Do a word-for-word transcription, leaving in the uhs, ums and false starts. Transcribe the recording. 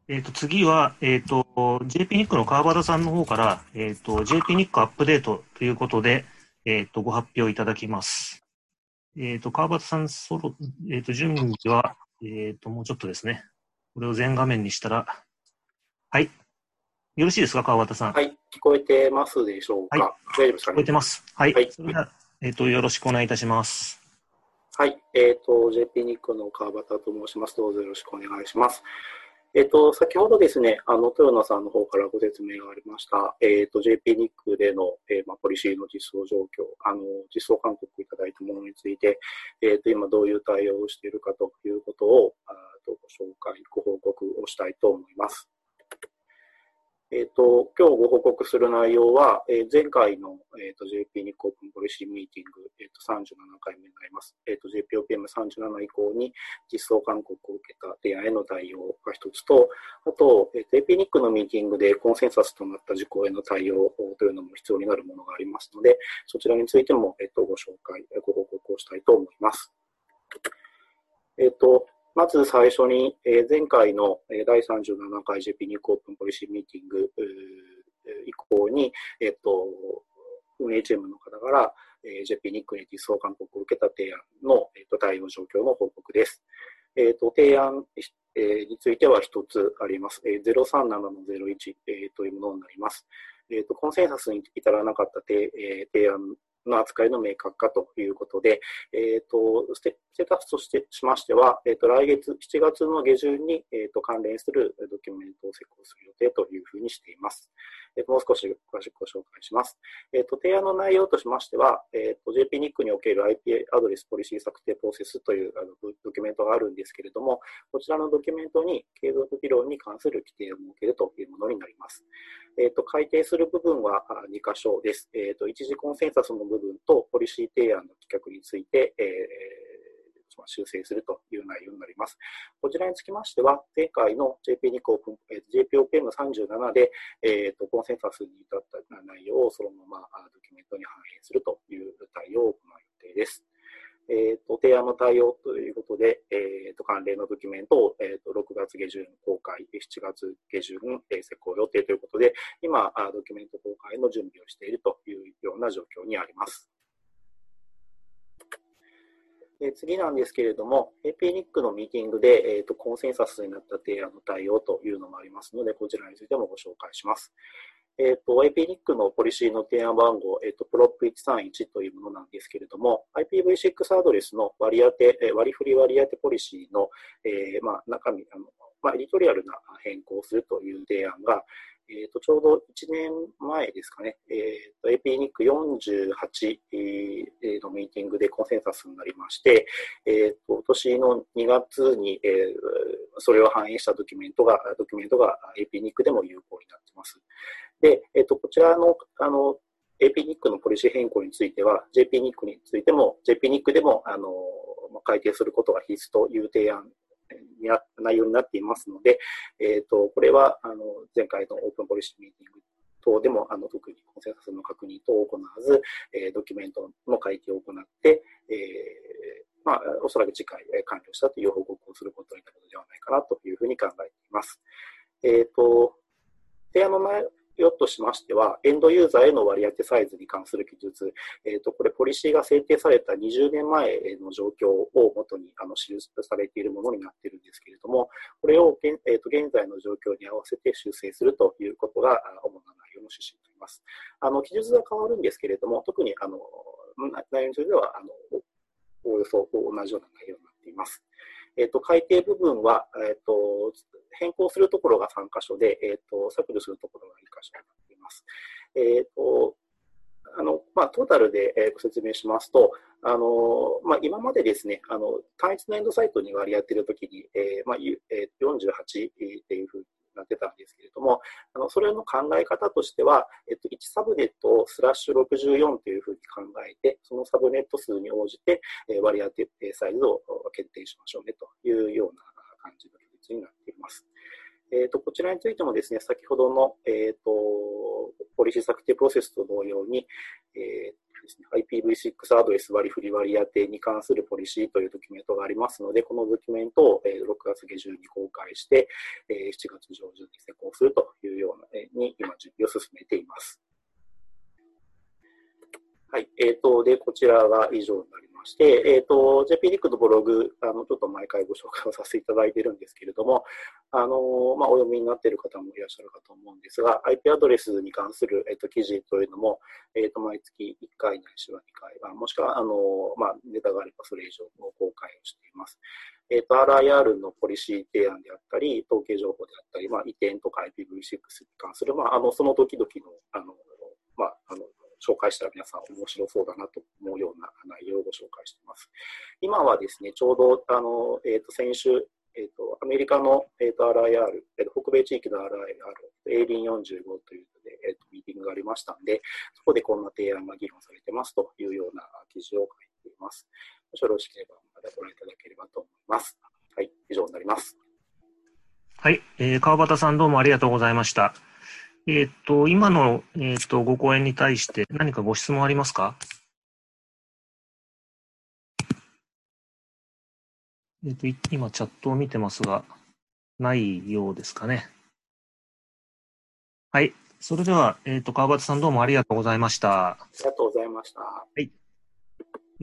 えっと、次は、えっと、ジェーピー ニックの川端さんの方から、えっと、ジェーピー ニックアップデートということで、えっと、ご発表いただきます。えっと、川端さん、そろ、えっと、準備は、えっと、もうちょっとですね。これを全画面にしたら、はい。よろしいですか、川端さん。 はい、聞こえてますでしょうはい。聞か。大丈夫ですかね。 こえてます。はい。 はい。 それでは、えっと、よろしくお願いいたします。 はい。えっ、と、ジェーピー ニックの川端と申します。どうぞよろしくお願いします。えっ、と、先ほどですね、あの、豊野さんの方からご説明がありました、えっ、と、ジェーピー ニックでの、えーまあ、ポリシーの実装状況、あの、実装勧告いただいたものについて、えっ、と、今どういう対応をしているかということを、あとご紹介、ご報告をしたいと思います。えっ、と、今日ご報告する内容は、えー、前回の、えー、と ジェーピー ニックオープンポリシーミーティング、えー、とさんじゅうななかいめになります。えっ、と ジェーピーオーピーエムさんじゅうなな 以降に実装勧告を受けた提案への対応が一つと、あと、えー、ジェーピー ニックのミーティングでコンセンサスとなった事項への対応というのも必要になるものがありますので、そちらについても、えー、とご紹介、ご報告をしたいと思います。えっ、と、まず最初に、えー、前回のだいさんじゅうななかい ジェーピー ニックオープンポリシーミーティング以降に、えっ、と、運営チームの方から、えー、ジェーピー ニックに実装勧告を受けた提案の、えー、と対応状況の報告です。えっ、と、提案、えー、については一つあります。えー、ゼロさんななのゼロいち、えー、というものになります。えっ、と、コンセンサスに至らなかった提,、えー、提案の扱いの明確化ということで、えっ、と、ステータスとしてしましては、えっ、と、来月、しちがつの下旬に、えっ、と、関連するドキュメントを施行する予定というふうにしています。えー、もう少し詳しくご紹介します。えっ、と、提案の内容としましては、えっ、と、ジェーピー ニックにおける アイピー アドレスポリシー策定プロセスというあのドキュメントがあるんですけれども、こちらのドキュメントに継続議論に関する規定を設けるというものになります。えっ、と、改定する部分はに箇所です。えっ、と、一時コンセンサスの部分とポリシー提案の規格について、えー修正するという内容になります。こちらにつきましては、前回の ジェーピー ニックオープン、ジェーピーオーピーエムさんじゅうなな で、えーと、コンセンサスに至った内容をそのままドキュメントに反映するという対応を行う予定です。えーと、提案の対応ということで、えーと、関連のドキュメントを、えーと、ろくがつ下旬公開、しちがつ下旬、えー、施行予定ということで、今、ドキュメント公開の準備をしているというような状況にあります。で次なんですけれども、エーピー ニックのミーティングで、えーと、コンセンサスになった提案の対応というのもありますので、こちらについてもご紹介します。えーと、エーピー ニックのポリシーの提案番号、えーと、プロップいちさんいちというものなんですけれども、アイピーブイシックス アドレスの割り当て、割り振り割り当てポリシーの、えーまあ、中身、あのまあ、エディトリアルな変更をするという提案が、えーと、ちょうどいちねんまえですかね、えーと、エーピー ニックよんじゅうはちのミーティングでコンセンサスになりまして、えーと、今年のにがつに、えー、それを反映したドキュメントが、ドキュメントが エーピー ニックでも有効になっています。で、えーと、こちらの、あの、エーピー ニックのポリシー変更については、ジェーピー ニックについても、ジェーピー ニックでも、あの、改定することが必須という提案内容になっていますので、えーと、これはあの前回のオープンポリシーミーティング等でもあの特にコンセンサスの確認等を行わず、えー、ドキュメントの改定を行って、えーまあ、おそらく次回完了したという報告をすることになるのではないかなというふうに考えています。えーと、提案の内容としましては、エンドユーザーへの割り当てサイズに関する記述、えーと、これ、ポリシーが制定されたにじゅうねんまえの状況をもとにあの記されているものになっているんですけれども、これを、えーと、現在の状況に合わせて修正するということが主な内容の趣旨になります。あの記述は変わるんですけれども、特にあの内容についてはあのおおよそ同じような内容になっています。えーと、改定部分は、えーと、変更するところがさん箇所で、えーと、削除するところがいっ箇所になっています。えーとあのまあ、トータルで、えー、ご説明しますと、あのまあ、今までですね、あの単一のエンドサイトに割り当てるときに、えーまあ、よんじゅうはちっていうふうになってたんですけれども、あのそれの考え方としては、えっと、いちサブネットをスラッシュろくじゅうよんというふうに考えて、そのサブネット数に応じて、えー、割り当てサイズを決定しましょうねというような感じの記述になっています。えーと、こちらについてもですね、先ほどの、えーと、ポリシー策定プロセスと同様に、えですね、アイピーブイシックス アドレス割り振り割り当てに関するポリシーというドキュメントがありますので、このドキュメントをろくがつ下旬に公開して、しちがつ上旬に施行するというようなに今準備を進めています。はい。えっ、ー、と、で、こちらが以上になりまして、えっ、ー、と、ジェーピー リックのブログ、あの、ちょっと毎回ご紹介をさせていただいているんですけれども、あの、まあ、お読みになっている方もいらっしゃるかと思うんですが、アイピー アドレスに関する、えっ、ー、と、記事というのも、えっ、と、毎月いっかいないしはにかい、まあ、もしくは、あの、まあ、ネタがあればそれ以上の公開をしています。えっ、と、アールアイアール のポリシー提案であったり、統計情報であったり、まあ、移転とか アイピーブイシックス に関する、まあ、あの、その時々の、あの、まあ、あの、紹介したら皆さん面白そうだなと思うような内容をご紹介しています。今はですね、ちょうど、あの、えっ、ー、と、先週、えっ、ー、と、アメリカの、えー、と アールアイアール、えー、と北米地域の アールアイアール、エーリーよんじゅうごというので、えー、とミーティングがありましたので、そこでこんな提案が議論されてますというような記事を書いています。もしよろしければ、またご覧いただければと思います。はい、以上になります。 はい、えー、川端さんどうもありがとうございました。えっ、ー、と、今の、えー、とご講演に対して何かご質問ありますか？えっ、ー、と、今チャットを見てますが、ないようですかね。はい。それでは、えっ、ー、と、川端さんどうもありがとうございました。 ありがとうございました。 はい。